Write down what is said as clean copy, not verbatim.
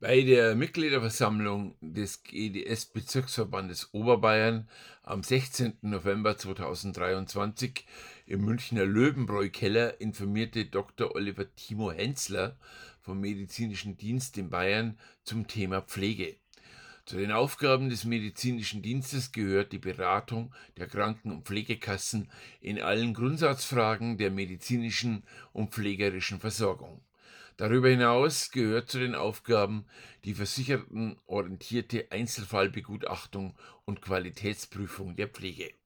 Bei der Mitgliederversammlung des GdS-Bezirksverbandes Oberbayern am 16. November 2023 im Münchner Löwenbräu-Keller informierte Dr. Oliver Timo Henzler vom Medizinischen Dienst in Bayern zum Thema Pflege. Zu den Aufgaben des medizinischen Dienstes gehört die Beratung der Kranken- und Pflegekassen in allen Grundsatzfragen der medizinischen und pflegerischen Versorgung. Darüber hinaus gehört zu den Aufgaben die versichertenorientierte Einzelfallbegutachtung und Qualitätsprüfung der Pflege.